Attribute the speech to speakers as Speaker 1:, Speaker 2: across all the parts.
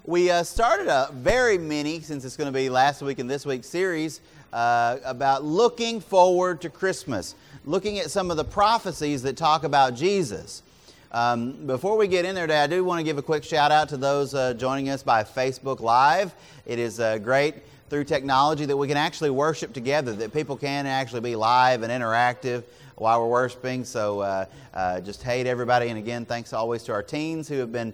Speaker 1: We started a very mini, since it's going to be last week and this week's series, about looking forward to Christmas, looking at some of the prophecies that talk about Jesus. Before we get in there today, I do want to give a quick shout out to those joining us by Facebook Live. It is great through technology that we can actually worship together, that people can actually be live and interactive while we're worshiping. So just hey to everybody, and again, thanks always to our teens who have been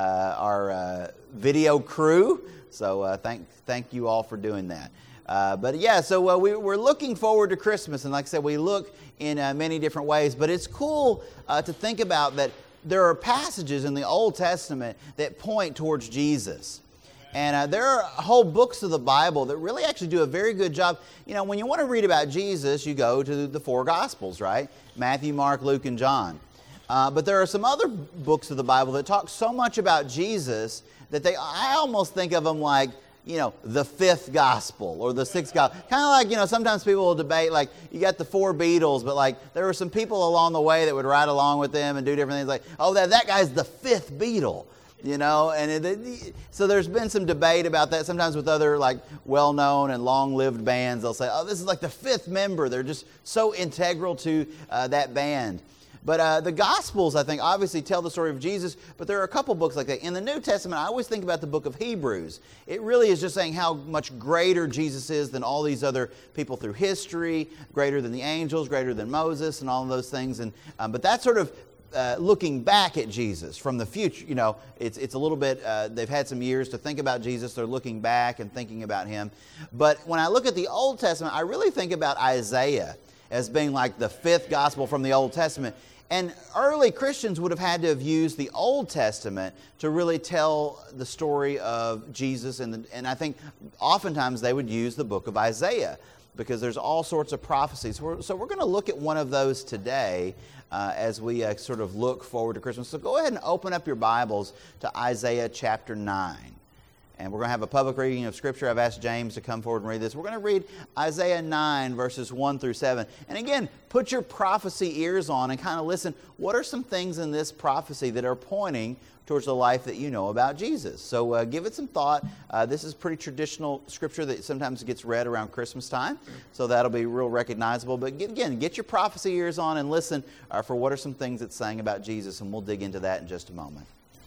Speaker 1: our video crew. So thank you all for doing that. But yeah, so we're looking forward to Christmas, and like I said, we look in many different ways. But it's cool to think about that there are passages in the Old Testament that point towards Jesus. And there are whole books of the Bible that really actually do a very good job. You know, when you want to read about Jesus, you go to the four Gospels, right? Matthew, Mark, Luke, and John. But there are some other books of the Bible that talk so much about Jesus that I almost think of them like, you know, the fifth gospel or the sixth gospel. Kind of like, you know, sometimes people will debate, like, you got the four Beatles, but like, there were some people along the way that would ride along with them and do different things, like, oh, that guy's the fifth Beatle. You know, and so there's been some debate about that. Sometimes with other like well-known and long-lived bands, they'll say, oh, this is like the fifth member. They're just so integral to that band. But the Gospels, I think, obviously tell the story of Jesus, but there are a couple books like that. In the New Testament, I always think about the book of Hebrews. It really is just saying how much greater Jesus is than all these other people through history, greater than the angels, greater than Moses, and all of those things. And but that's sort of looking back at Jesus from the future. You know, it's a little bit, they've had some years to think about Jesus. They're looking back and thinking about him. But when I look at the Old Testament, I really think about Isaiah as being like the fifth gospel from the Old Testament. And early Christians would have had to have used the Old Testament to really tell the story of Jesus. And I think oftentimes they would use the book of Isaiah, because there's all sorts of prophecies. So we're going to look at one of those today as we sort of look forward to Christmas. So go ahead and open up your Bibles to Isaiah chapter 9. And we're going to have a public reading of Scripture. I've asked James to come forward and read this. We're going to read Isaiah 9, verses 1 through 7. And again, put your prophecy ears on and kind of listen. What are some things in this prophecy that are pointing towards the life that you know about Jesus? So give it some thought. This is pretty traditional Scripture that sometimes gets read around Christmas time. So that'll be real recognizable. But again, get your prophecy ears on and listen for what are some things it's saying about Jesus. And we'll dig into that in just a moment.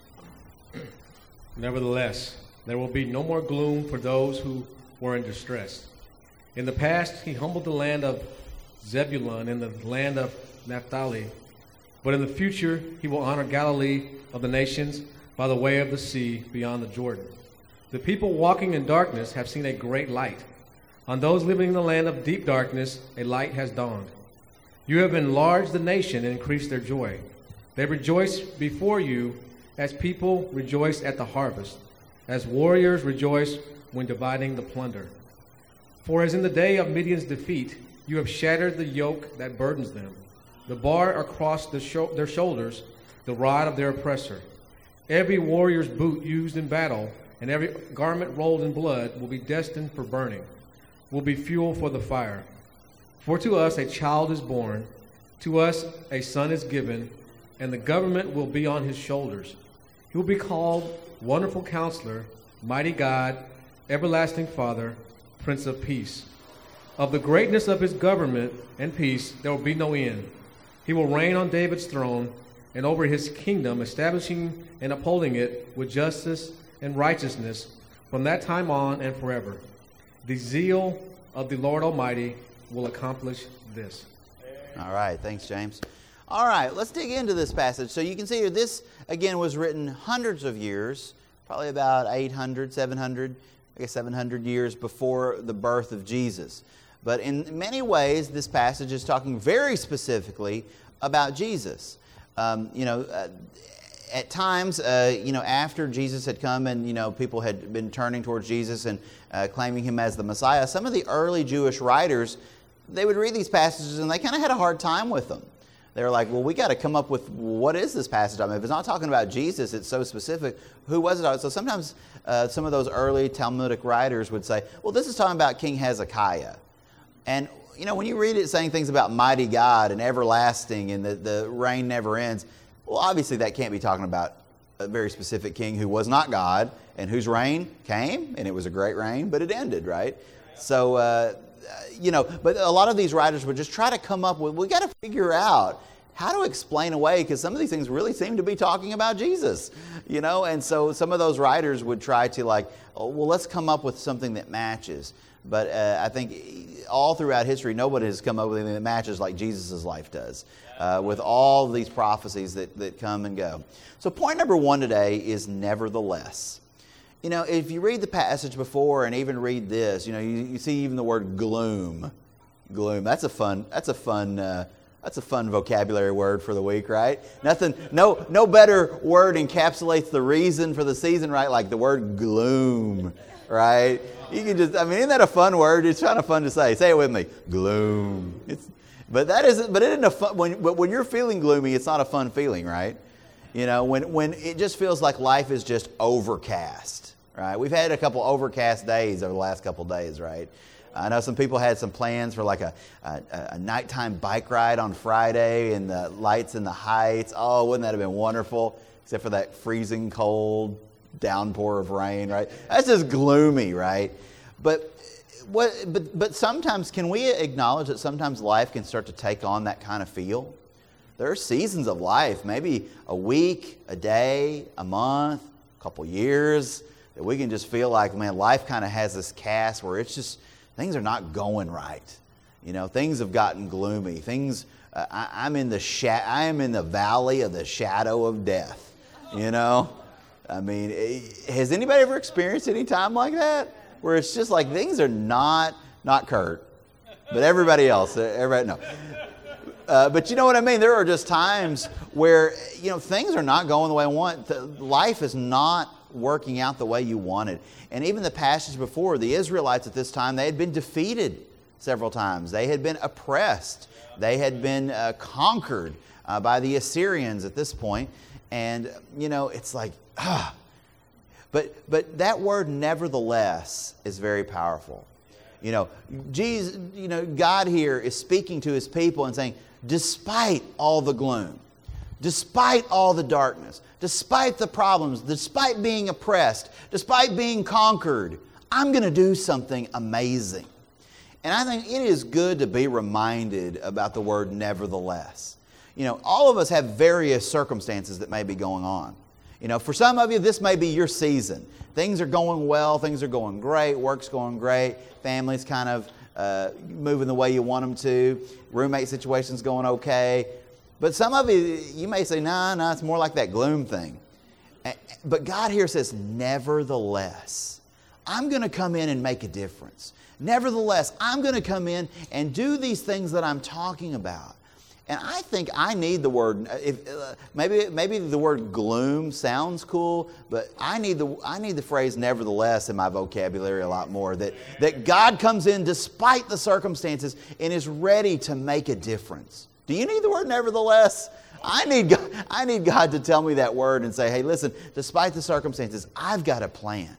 Speaker 2: Nevertheless, there will be no more gloom for those who were in distress. In the past, he humbled the land of Zebulun and the land of Naphtali. But in the future, he will honor Galilee of the nations by the way of the sea beyond the Jordan. The people walking in darkness have seen a great light. On those living in the land of deep darkness, a light has dawned. You have enlarged the nation and increased their joy. They rejoice before you as people rejoice at the harvest, as warriors rejoice when dividing the plunder. For as in the day of Midian's defeat, you have shattered the yoke that burdens them, the bar across their shoulders, the rod of their oppressor. Every warrior's boot used in battle and every garment rolled in blood will be destined for burning, will be fuel for the fire. For to us a child is born, to us a son is given, and the government will be on his shoulders. He will be called Wonderful Counselor, Mighty God, Everlasting Father, Prince of Peace. Of the greatness of his government and peace there will be no end. He will reign on David's throne and over his kingdom, establishing and upholding it with justice and righteousness from that time on and forever. The zeal of the Lord Almighty will accomplish this.
Speaker 1: All right, thanks, James. All right, let's dig into this passage. So you can see here, this, again, was written hundreds of years, probably about 800, 700, I guess 700 years before the birth of Jesus. But in many ways, this passage is talking very specifically about Jesus. At times, after Jesus had come and, people had been turning towards Jesus and claiming him as the Messiah, some of the early Jewish writers, they would read these passages and they kind of had a hard time with them. They were like, well, we got to come up with, what is this passage? I mean, if it's not talking about Jesus, it's so specific. Who was it? So sometimes some of those early Talmudic writers would say, well, this is talking about King Hezekiah. And, when you read it saying things about mighty God and everlasting and the reign never ends, well, obviously that can't be talking about a very specific king who was not God And whose reign came, and it was a great reign, but it ended, right? So, but a lot of these writers would just try to come up with, we got to figure out how to explain away, because some of these things really seem to be talking about Jesus, and so some of those writers would try to let's come up with something that matches. But I think all throughout history, nobody has come up with anything that matches like Jesus' life does, with all these prophecies that come and go. So point number 1 today is nevertheless. If you read the passage before and even read this, you see even the word gloom. Gloom. That's a fun vocabulary word for the week, right? No better word encapsulates the reason for the season, right? Like the word gloom, right? You can just, isn't that a fun word? It's kind of fun to say. Say it with me. Gloom. But it isn't a fun, when you're feeling gloomy, it's not a fun feeling, right? When it just feels like life is just overcast, right? We've had a couple overcast days over the last couple days, right? I know some people had some plans for like a nighttime bike ride on Friday and the lights in the heights. Oh, wouldn't that have been wonderful? Except for that freezing cold downpour of rain, right? That's just gloomy, right? But sometimes, can we acknowledge that sometimes life can start to take on that kind of feel? There are seasons of life, maybe a week, a day, a month, a couple years, that we can just feel like, man, life kind of has this cast where it's just, things are not going right. Things have gotten gloomy. I am in the valley of the shadow of death. Has anybody ever experienced any time like that? Where it's just like things are not Kurt, but everybody else. No. But you know what I mean? There are just times where, things are not going the way I want. Life is not working out the way you wanted. And even the passage before, the Israelites at this time, they had been defeated several times. They had been oppressed. They had been conquered by the Assyrians at this point. And, it's like, But that word nevertheless is very powerful. Jesus, God here is speaking to His people and saying, despite all the gloom, despite all the darkness, despite the problems, despite being oppressed, despite being conquered, I'm going to do something amazing. And I think it is good to be reminded about the word nevertheless. All of us have various circumstances that may be going on. For some of you, this may be your season. Things are going well, things are going great, work's going great, family's kind of moving the way you want them to, roommate situation's going okay. But some of you may say, no, it's more like that gloom thing. But God here says, nevertheless, I'm going to come in and make a difference. Nevertheless, I'm going to come in and do these things that I'm talking about. And I think I need the word. Maybe the word gloom sounds cool, but I need the phrase nevertheless in my vocabulary a lot more. That God comes in despite the circumstances and is ready to make a difference. Do you need the word nevertheless? I need God to tell me that word and say, hey, listen, despite the circumstances, I've got a plan.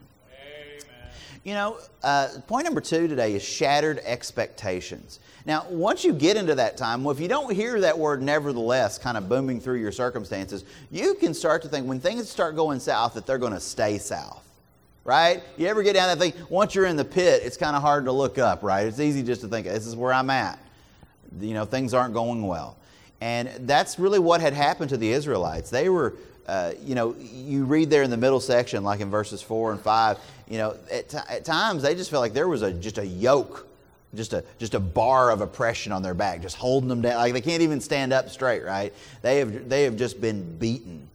Speaker 1: Point number 2 today is shattered expectations. Now, once you get into that time, well, if you don't hear that word nevertheless kind of booming through your circumstances, you can start to think when things start going south that they're going to stay south, right? You ever get down that thing, once you're in the pit, it's kind of hard to look up, right? It's easy just to think, this is where I'm at. Things aren't going well. And that's really what had happened to the Israelites. They were, you read there in the middle section, like in verses 4 and 5, at times they just felt like there was just a yoke, just a bar of oppression on their back, just holding them down. Like they can't even stand up straight, right? They have just been beaten.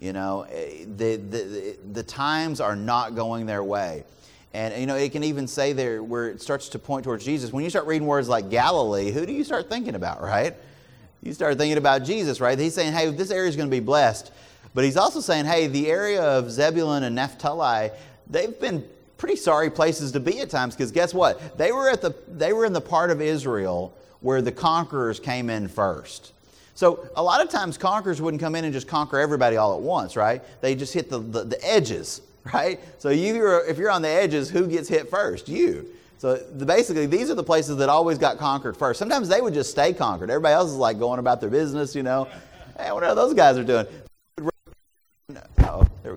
Speaker 1: The times are not going their way. And, it can even say there where it starts to point towards Jesus. When you start reading words like Galilee, who do you start thinking about, right? You start thinking about Jesus, right? He's saying, hey, this area is going to be blessed. But he's also saying, hey, the area of Zebulun and Naphtali, they've been pretty sorry places to be at times, because guess what? They were in the part of Israel where the conquerors came in first. So a lot of times conquerors wouldn't come in and just conquer everybody all at once, right? They just hit the edges, right? So if you're on the edges, who gets hit first? You. So basically, these are the places that always got conquered first. Sometimes they would just stay conquered. Everybody else is like going about their business, Hey, what are those guys are doing? Oh, there we go.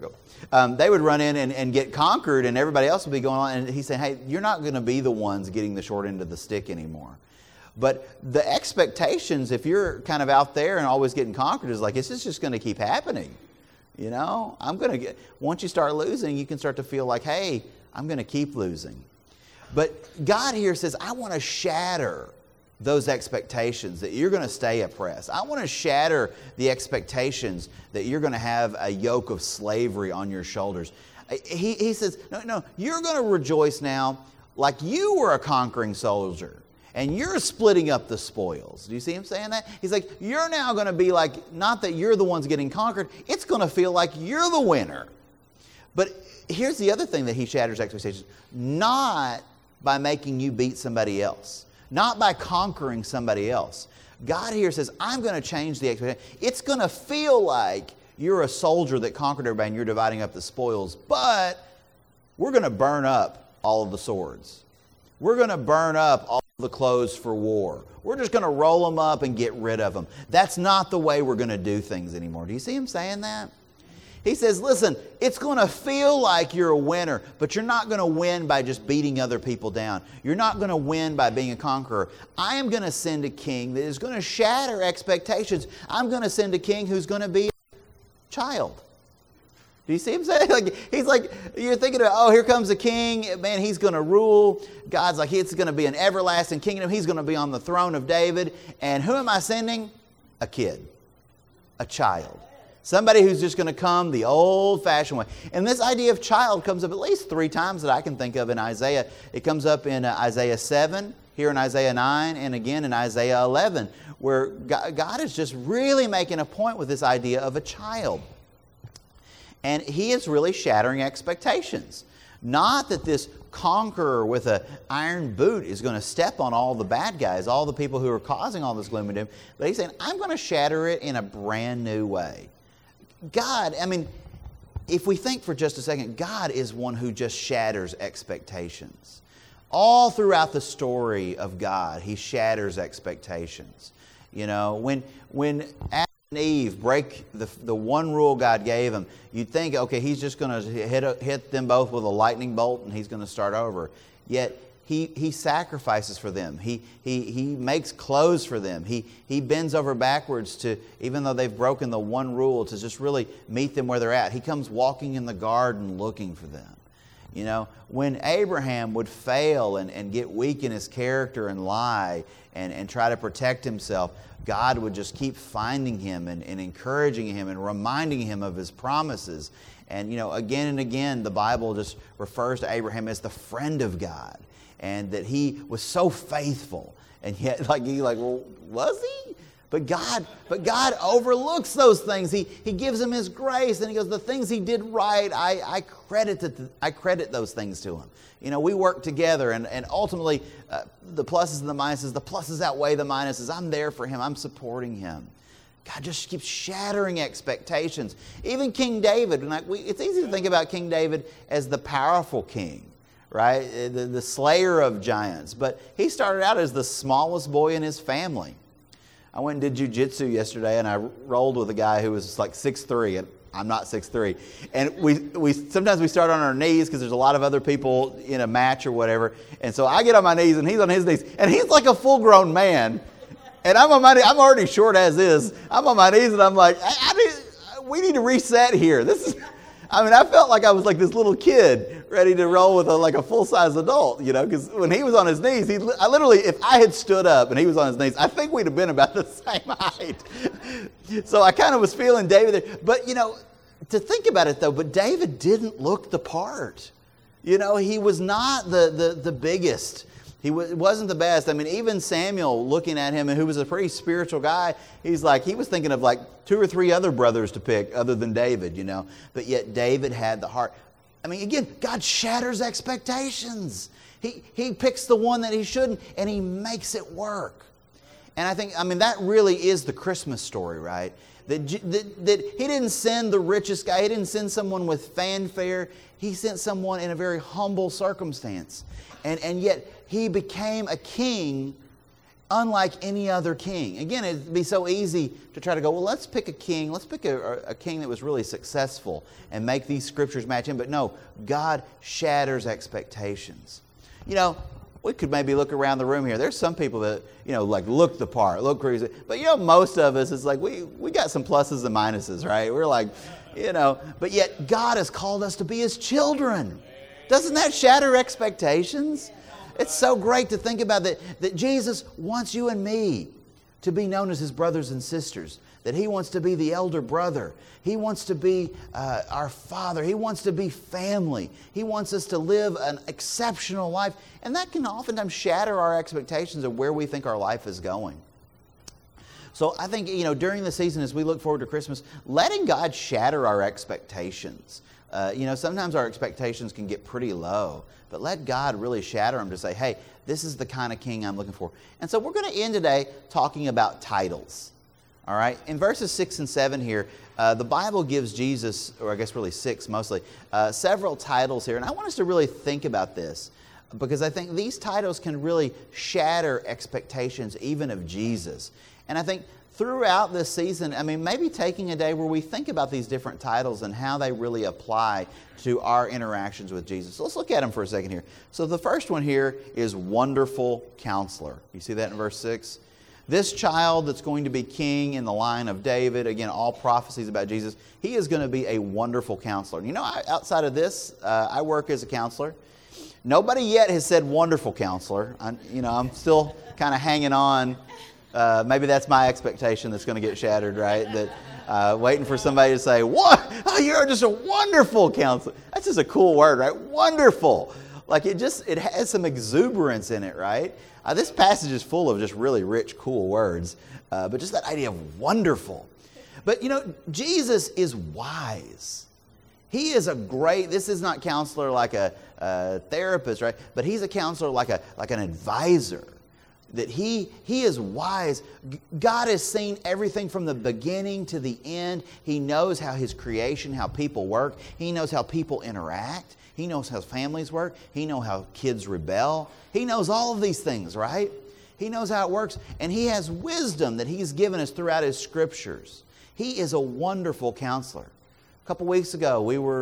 Speaker 1: They would run in and get conquered, and everybody else would be going on. And he's saying, hey, you're not going to be the ones getting the short end of the stick anymore. But the expectations, if you're kind of out there and always getting conquered, is like, this is just going to keep happening. You know, once you start losing, you can start to feel like, hey, I'm going to keep losing. But God here says, I want to shatter those expectations that you're going to stay oppressed. I want to shatter the expectations that you're going to have a yoke of slavery on your shoulders. He says, no, you're going to rejoice now like you were a conquering soldier. And you're splitting up the spoils. Do you see him saying that? He's like, you're now going to be like, not that you're the ones getting conquered, it's going to feel like you're the winner. But here's the other thing that he shatters expectations. Not by making you beat somebody else. Not by conquering somebody else. God here says, I'm going to change the expectation. It's going to feel like you're a soldier that conquered everybody and you're dividing up the spoils, but we're going to burn up all of the swords. We're going to burn up all the clothes for war. We're just going to roll them up and get rid of them. That's not the way we're going to do things anymore. Do you see him saying that? He says, listen, it's going to feel like you're a winner, but you're not going to win by just beating other people down. You're not going to win by being a conqueror. I am going to send a king that is going to shatter expectations. I'm going to send a king who's going to be a child. Do you see him saying? He's like, you're thinking of, oh, here comes a king. Man, he's going to rule. God's like, it's going to be an everlasting kingdom. He's going to be on the throne of David. And who am I sending? A kid. A child. Somebody who's just going to come the old-fashioned way. And this idea of child comes up at least 3 times that I can think of in Isaiah. It comes up in Isaiah 7, here in Isaiah 9, and again in Isaiah 11, where God is just really making a point with this idea of a child. And he is really shattering expectations. Not that this conqueror with an iron boot is going to step on all the bad guys, all the people who are causing all this gloom and doom, but he's saying, I'm going to shatter it in a brand new way. God, I mean, if we think for just a second, God is one who just shatters expectations. All throughout the story of God, he shatters expectations. You know, when Adam and Eve break the one rule God gave them, you'd think, okay, he's just going to hit them both with a lightning bolt and he's going to start over. Yet he sacrifices for them. He makes clothes for them. He bends over backwards to, even though they've broken the one rule, to just really meet them where they're at. He comes walking in the garden looking for them. You know, when Abraham would fail and get weak in his character and lie and try to protect himself, God would just keep finding him and encouraging him and reminding him of his promises. And, you know, again and again, the Bible just refers to Abraham as the friend of God. And that he was so faithful. And yet, well, was he? But God overlooks those things. He gives him his grace. And he goes, the things he did right, I credit those things to him. You know, we work together. And ultimately, the pluses and the pluses outweigh the minuses. I'm there for him. I'm supporting him. God just keeps shattering expectations. Even King David. It's easy to think about King David as the powerful king. Right? The slayer of giants. But he started out as the smallest boy in his family. I went and did jiu-jitsu yesterday, and I rolled with a guy who was like 6'3", and I'm not 6'3". And we sometimes we start on our knees because there's a lot of other people in a match or whatever. And so I get on my knees, and he's on his knees. And he's like a full-grown man. And I'm on my knees. I'm already short as is. I'm on my knees, and I'm like, we need to reset here. I felt like I was like this little kid ready to roll with a full-size adult, you know, because when he was on his knees, I literally, if I had stood up and he was on his knees, I think we'd have been about the same height. So I kind of was feeling David there. But, you know, to think about it, though, but David didn't look the part. You know, he was not the biggest. He wasn't the best. I mean, even Samuel, looking at him, and who was a pretty spiritual guy, he was thinking of like 2 or 3 other brothers to pick other than David, you know. But yet David had the heart. I mean, again, God shatters expectations. He picks the one that he shouldn't, and he makes it work. And I think, that really is the Christmas story, right? That he didn't send the richest guy. He didn't send someone with fanfare. He sent someone in a very humble circumstance. And yet he became a king unlike any other king. Again, it'd be so easy to try to go, well, let's pick a king. Let's pick a king that was really successful and make these scriptures match him. But no, God shatters expectations. You know, we could maybe look around the room here. There's some people that, you know, like look the part, look crazy. But, you know, most of us, it's like we got some pluses and minuses, right? We're like, you know, but yet God has called us to be His children. Doesn't that shatter expectations? It's so great to think about that Jesus wants you and me to be known as His brothers and sisters, that He wants to be the elder brother. He wants to be our Father. He wants to be family. He wants us to live an exceptional life. And that can oftentimes shatter our expectations of where we think our life is going. So I think, you know, during the season as we look forward to Christmas, letting God shatter our expectations. You know, sometimes our expectations can get pretty low, but let God really shatter them to say, hey, this is the kind of king I'm looking for. And so we're going to end today talking about titles. All right? In verses 6 and 7 here, the Bible gives Jesus, or I guess really 6 mostly, several titles here. And I want us to really think about this because I think these titles can really shatter expectations even of Jesus. And I think throughout this season, I mean, maybe taking a day where we think about these different titles and how they really apply to our interactions with Jesus. So let's look at them for a second here. So the first one here is Wonderful Counselor. You see that in verse 6? This child that's going to be king in the line of David, again, all prophecies about Jesus, he is going to be a wonderful counselor. You know, outside of this, I work as a counselor. Nobody yet has said wonderful counselor. I'm still kind of hanging on. Maybe that's my expectation that's going to get shattered, right? That waiting for somebody to say, "What? Oh, you're just a wonderful counselor." That's just a cool word, right? Wonderful. Like it has some exuberance in it, right? This passage is full of just really rich, cool words, but just that idea of wonderful. But you know, Jesus is wise. He is this is not counselor like a therapist, right? But he's a counselor like an advisor. That he is wise. God has seen everything from the beginning to the end. He knows how His creation, how people work. He knows how people interact. He knows how families work. He knows how kids rebel. He knows all of these things, right? He knows how it works. And He has wisdom that He's given us throughout His scriptures. He is a wonderful counselor. A couple weeks ago, we were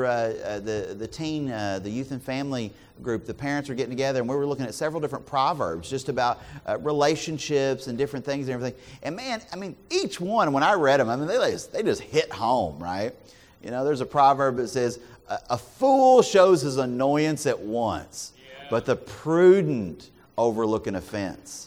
Speaker 1: the youth and family group. The parents were getting together, and we were looking at several different proverbs just about relationships and different things and everything. And man, I mean, each one, when I read them, I mean, they just hit home, right? You know, there's a proverb that says, "A fool shows his annoyance at once, but the prudent overlook an offense."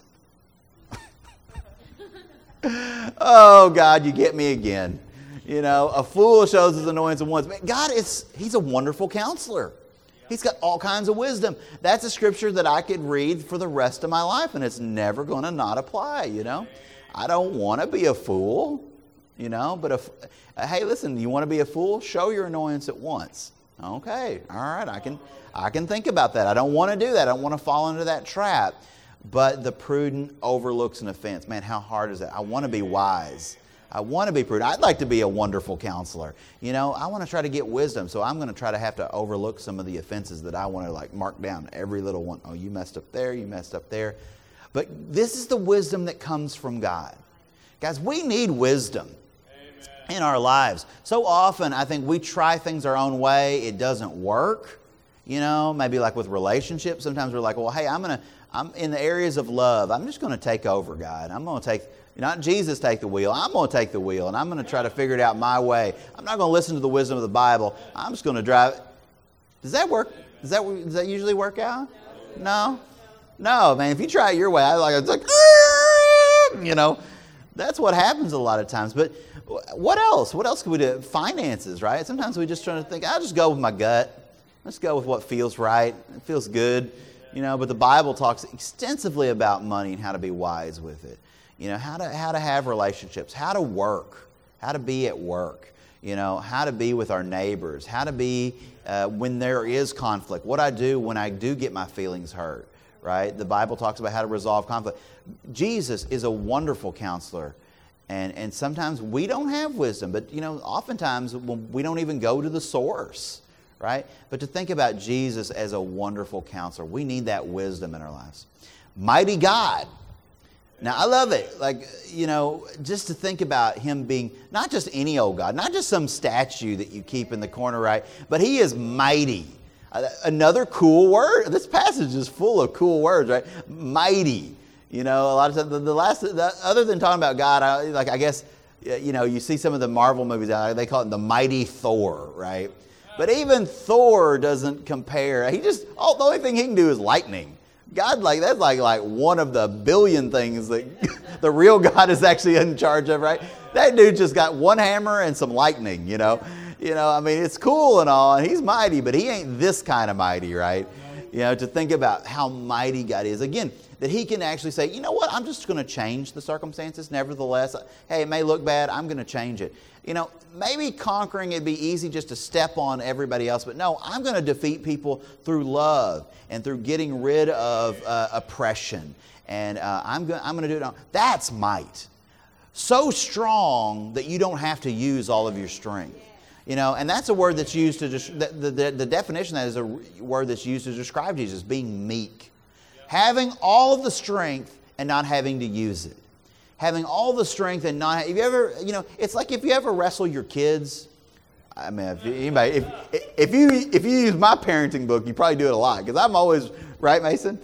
Speaker 1: Oh God, you get me again. You know, a fool shows his annoyance at once. Man, He's a wonderful counselor. He's got all kinds of wisdom. That's a scripture that I could read for the rest of my life, and it's never going to not apply, you know. I don't want to be a fool, you know, but hey, listen, you want to be a fool? Show your annoyance at once. Okay, all right, I can think about that. I don't want to do that. I don't want to fall into that trap. But the prudent overlooks an offense. Man, how hard is that? I want to be wise. I want to be prudent. I'd like to be a wonderful counselor. You know, I want to try to get wisdom, so I'm going to try to have to overlook some of the offenses that I want to like mark down, every little one. Oh, you messed up there, you messed up there. But this is the wisdom that comes from God. Guys, we need wisdom in our lives. So often, I think we try things our own way. It doesn't work. You know, maybe like with relationships, sometimes we're like, well, hey, I'm in the areas of love, I'm just going to take over, God. I'm going to take... Not Jesus take the wheel. I'm going to take the wheel, and I'm going to try to figure it out my way. I'm not going to listen to the wisdom of the Bible. I'm just going to drive. Does that work? Does that usually work out? No? No, man. If you try it your way, it's like, you know, that's what happens a lot of times. But what else? What else could we do? Finances, right? Sometimes we just try to think, I'll just go with my gut. Let's go with what feels right. It feels good. You know, but the Bible talks extensively about money and how to be wise with it. You know, how to have relationships, how to work, how to be at work, you know, how to be with our neighbors, how to be when there is conflict, what I do when I do get my feelings hurt, right? The Bible talks about how to resolve conflict. Jesus is a wonderful counselor, and sometimes we don't have wisdom, but, you know, oftentimes we don't even go to the source, right? But to think about Jesus as a wonderful counselor, we need that wisdom in our lives. Mighty God. Now, I love it. Like, just to think about him being not just any old God, not just some statue that you keep in the the right, but he is mighty. Another cool word. This passage is full of cool words, right? Mighty. A lot of times, other than talking about God, I guess, you see some of the Marvel movies, they call it the mighty Thor, right? But even Thor doesn't compare. The only thing he can do is lightning. God, that's like one of the billion things that the real God is actually in charge of, right? That dude just got one hammer and some lightning, it's cool and all, and he's mighty, but he ain't this kind of mighty, right? To think about how mighty God is. Again, that he can actually say, you know what, I'm just going to change the circumstances. Nevertheless, hey, it may look bad, I'm going to change it. Maybe conquering it'd be easy just to step on everybody else, but no, I'm going to defeat people through love and through getting rid of oppression. And I'm going to do it. That's might. So strong that you don't have to use all of your strength. And that's a word that's used to the definition of that is a word that's used to describe Jesus, being meek. Having all of the strength and not having to use it. Having all the strength and not, have you ever, it's like if you ever wrestle your kids. I mean, if you use my parenting book, you probably do it a lot, because I'm always, right, Mason?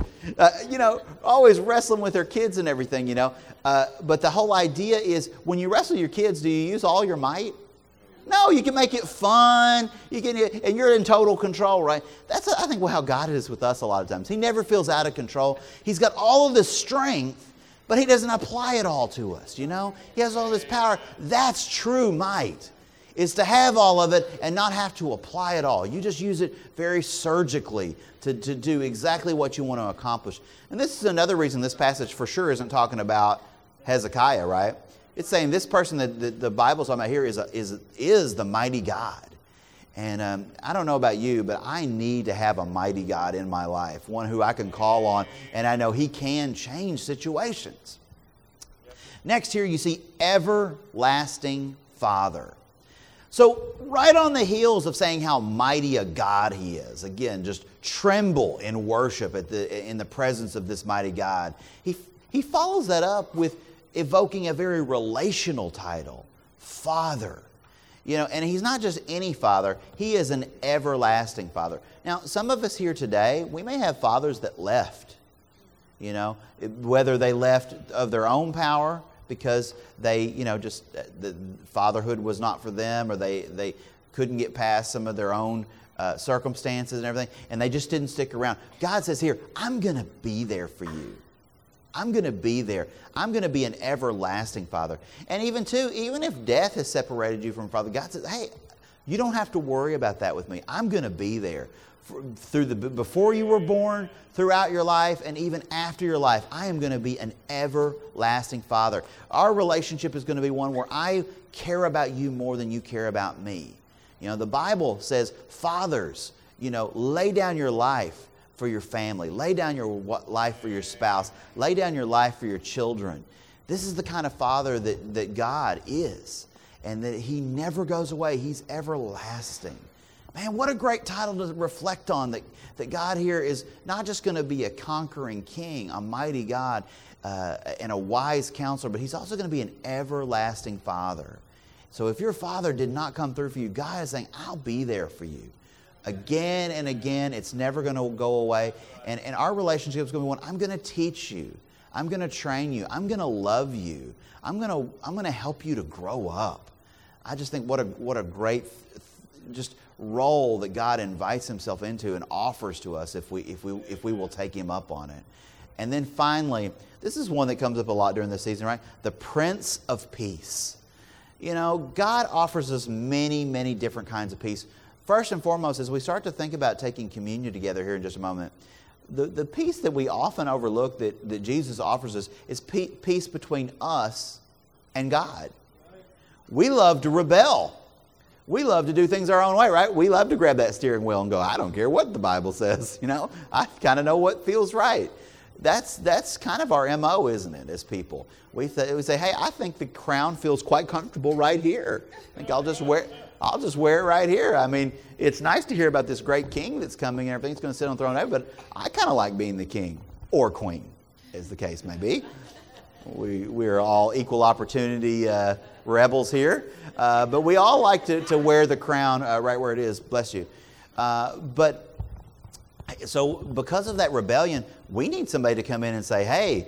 Speaker 1: Always wrestling with their kids and everything, but the whole idea is, when you wrestle your kids, do you use all your might? No, you can make it fun. And you're in total control, right? That's, I think, how God is with us a lot of times. He never feels out of control. He's got all of this strength, but he doesn't apply it all to us, He has all this power. That's true might, is to have all of it and not have to apply it all. You just use it very surgically to do exactly what you want to accomplish. And this is another reason this passage for sure isn't talking about Hezekiah, right? It's saying this person that the Bible's talking about here is the mighty God. And I don't know about you, but I need to have a mighty God in my life, one who I can call on, and I know he can change situations. Next here you see everlasting Father. So right on the heels of saying how mighty a God he is, again, just tremble in worship in the presence of this mighty God, he follows that up with evoking a very relational title, Father. And he's not just any father, he is an everlasting Father. Now, some of us here today, we may have fathers that left, whether they left of their own power because they, the fatherhood was not for them, or they couldn't get past some of their own circumstances and everything, and they just didn't stick around. God says here, I'm going to be there for you. I'm going to be there. I'm going to be an everlasting Father. And even if death has separated you from Father, God says, hey, you don't have to worry about that with me. I'm going to be there. Before you were born, throughout your life, and even after your life, I am going to be an everlasting Father. Our relationship is going to be one where I care about you more than you care about me. The Bible says, fathers, lay down your life for your family. Lay down your life for your spouse. Lay down your life for your children. This is the kind of Father that God is, and that he never goes away. He's everlasting. Man, what a great title to reflect on, that God here is not just going to be a conquering king, a mighty God, and a wise counselor, but he's also going to be an everlasting Father. So if your father did not come through for you, God is saying, I'll be there for you. Again and again, it's never going to go away. And our relationship is going to be one, I'm going to teach you. I'm going to train you. I'm going to love you. I'm going to help you to grow up. I just think what a great just role that God invites himself into and offers to us if we will take him up on it. And then finally, this is one that comes up a lot during this season, right? The Prince of Peace. God offers us many, many different kinds of peace. First and foremost, as we start to think about taking communion together here in just a moment, the peace that we often overlook that Jesus offers us is peace between us and God. We love to rebel. We love to do things our own way, right? We love to grab that steering wheel and go, I don't care what the Bible says. I kind of know what feels right. That's kind of our MO, isn't it, as people? We say, hey, I think the crown feels quite comfortable right here. I think I'll just wear it right here. I mean, it's nice to hear about this great king that's coming and everything's going to sit on the throne, but I kind of like being the king or queen, as the case may be. We are all equal opportunity rebels here, but we all like to wear the crown right where it is. Bless you. So because of that rebellion, we need somebody to come in and say, hey,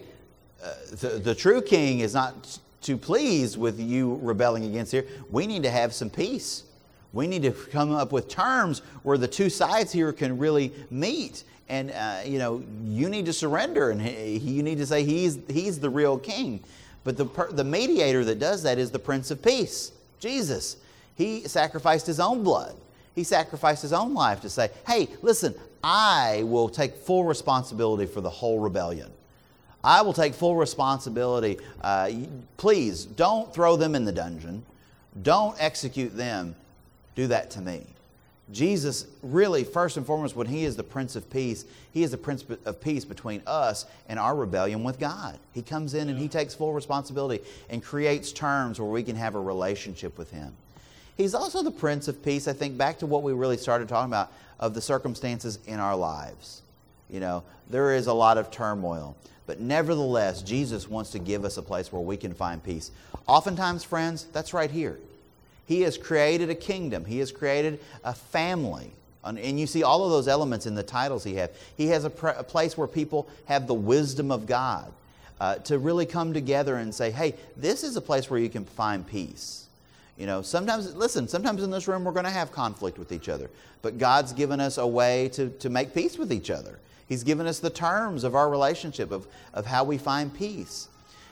Speaker 1: the true king is not too pleased with you rebelling against here. We need to have some peace. We need to come up with terms where the two sides here can really meet. And, you need to surrender, and you need to say he's the real king. But the mediator that does that is the Prince of Peace, Jesus. He sacrificed his own blood. He sacrificed his own life to say, hey, listen, I will take full responsibility for the whole rebellion. I will take full responsibility. Please, don't throw them in the dungeon. Don't execute them. Do that to me. Jesus really, first and foremost, when He is the Prince of Peace, He is the Prince of Peace between us and our rebellion with God. He comes in and He takes full responsibility and creates terms where we can have a relationship with Him. He's also the Prince of Peace, I think, back to what we really started talking about, of the circumstances in our lives. There is a lot of turmoil. But nevertheless, Jesus wants to give us a place where we can find peace. Oftentimes, friends, that's right here. He has created a kingdom. He has created a family. And you see all of those elements in the titles He has. He has a place where people have the wisdom of God to really come together and say, hey, this is a place where you can find peace. Sometimes in this room we're going to have conflict with each other. But God's given us a way to make peace with each other. He's given us the terms of our relationship, of how we find peace.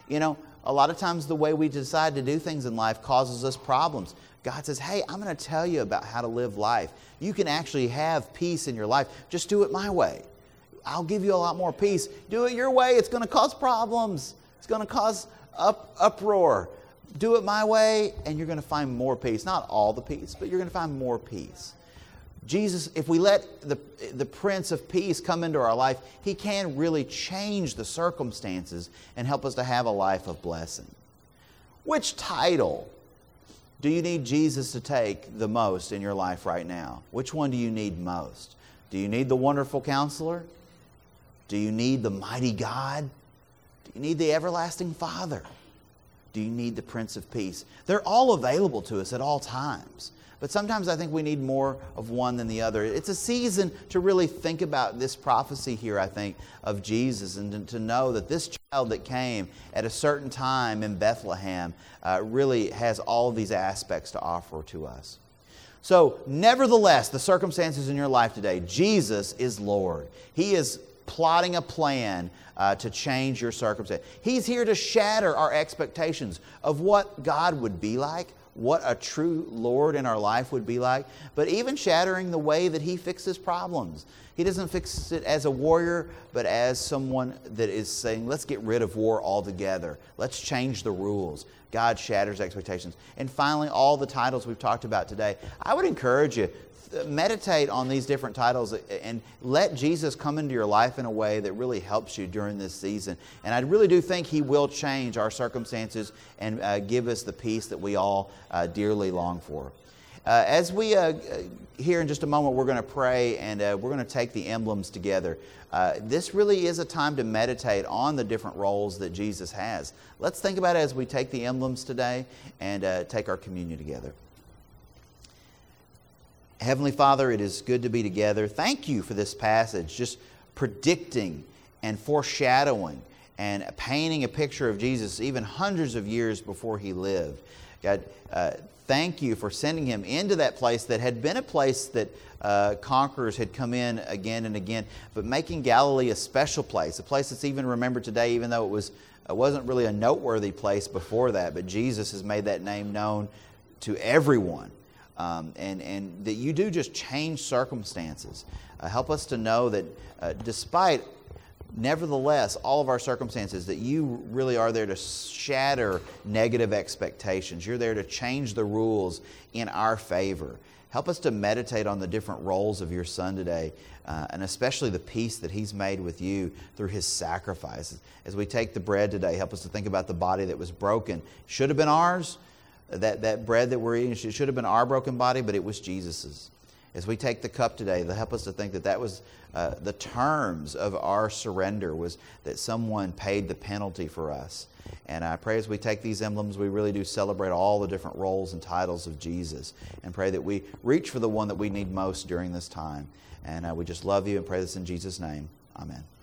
Speaker 1: A lot of times the way we decide to do things in life causes us problems. God says, hey, I'm going to tell you about how to live life. You can actually have peace in your life. Just do it my way. I'll give you a lot more peace. Do it your way. It's going to cause problems. It's going to cause uproar. Do it my way, and you're going to find more peace. Not all the peace, but you're going to find more peace. Jesus, if we let the Prince of Peace come into our life, He can really change the circumstances and help us to have a life of blessing. Which title do you need Jesus to take the most in your life right now? Which one do you need most? Do you need the Wonderful Counselor? Do you need the Mighty God? Do you need the Everlasting Father? Do you need the Prince of Peace? They're all available to us at all times. But sometimes I think we need more of one than the other. It's a season to really think about this prophecy here, I think, of Jesus, and to know that this child that came at a certain time in Bethlehem really has all of these aspects to offer to us. So, nevertheless, the circumstances in your life today, Jesus is Lord. He is plotting a plan to change your circumstance. He's here to shatter our expectations of what God would be like, what a true Lord in our life would be like, but even shattering the way that He fixes problems. He doesn't fix it as a warrior, but as someone that is saying, let's get rid of war altogether. Let's change the rules. God shatters expectations. And finally, all the titles we've talked about today, I would encourage you, meditate on these different titles and let Jesus come into your life in a way that really helps you during this season. And I really do think He will change our circumstances and give us the peace that we all dearly long for. As we here in just a moment, we're going to pray and we're going to take the emblems together. This really is a time to meditate on the different roles that Jesus has. Let's think about it as we take the emblems today and take our communion together. Heavenly Father, it is good to be together. Thank You for this passage, just predicting and foreshadowing and painting a picture of Jesus even hundreds of years before He lived. God, thank You for sending Him into that place that had been a place that conquerors had come in again and again, but making Galilee a special place, a place that's even remembered today, even though it wasn't really a noteworthy place before that, but Jesus has made that name known to everyone. And that You do just change circumstances. Help us to know that despite, nevertheless, all of our circumstances, that You really are there to shatter negative expectations. You're there to change the rules in our favor. Help us to meditate on the different roles of Your Son today, and especially the peace that He's made with You through His sacrifice. As we take the bread today, help us to think about the body that was broken. Should have been ours. That bread that we're eating, it should have been our broken body, but it was Jesus's. As we take the cup today, help us to think that was the terms of our surrender, was that someone paid the penalty for us. And I pray as we take these emblems, we really do celebrate all the different roles and titles of Jesus, and pray that we reach for the one that we need most during this time. And we just love you and pray this in Jesus' name. Amen.